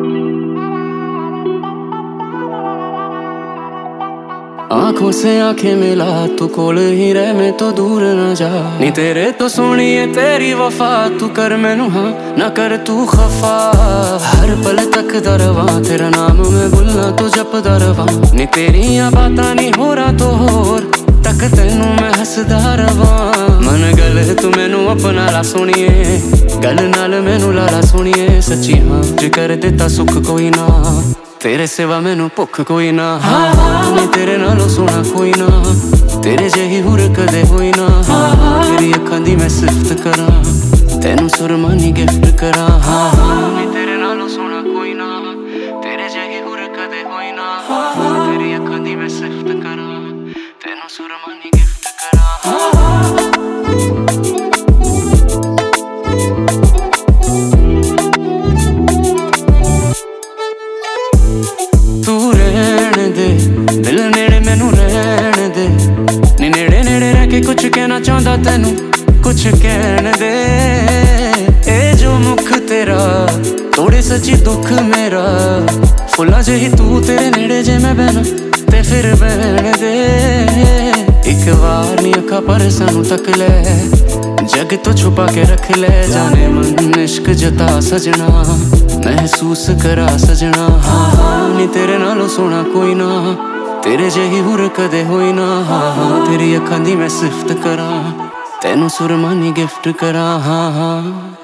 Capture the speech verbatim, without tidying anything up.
आंखों से आंखें मिला तू कोल ही रह, मैं तो दूर न जा। नी तेरे तो सोनी है तेरी वफा, तू कर मैनू हाँ ना कर तू खफा। हर पल तक दरवा तेरा नाम मैं भुलना तो जपदा रवां। नी तेरियां बातां नी होरा तो होर तक तेनू मैं हसदा रवां। मन गल तू मैनू अपना ला सोनिए, गल नाल मैनू लाला सोनिए। सच्ची हाँ जे कर दिता सुख कोई ना, तेरे सिवा मैनू भुख कोई ना। हाँ हाँ नी तेरे नालों सोना कोई ना, तेरे जेही हुर कदे होई ना। हाँ तेरी अखां दी मैं सिफत करां, तेनू सुरमानी गिफ्ट करां। हाँ हाँ नी तेरे नालों सोना कोई ना, तेरे जेही हुर कदे होई ना। हाँ तेरी अखां दी मैं सिफत करां, तेनू सुरमानी गिफ्ट करां। तू रहन दे दिल नेड़े मैनू रहन दे। नी नेड़े नेड़े रह के कुछ कहना चाहता तेनू कुछ कहन दे। ए जो मुख तेरा थोड़े सच्ची दुख मेरा, फुल्ला जेही तू तेरे नेड़े जे मैं बहना ते फिर बहन दे। एक बार नी अखा पर सानू तक ले, जग तो छुपा के रख ले। जाने मन इश्क जता सजना, महसूस करा सजना। हाँ हाँ नी तेरे नालों सोना कोई ना, तेरे जेही हुर कदे होई ना। हाँ हाँ तेरी अखां दी मैं सिफत करां, तेनू सुरमानी गिफ्ट करां। हाँ हाँ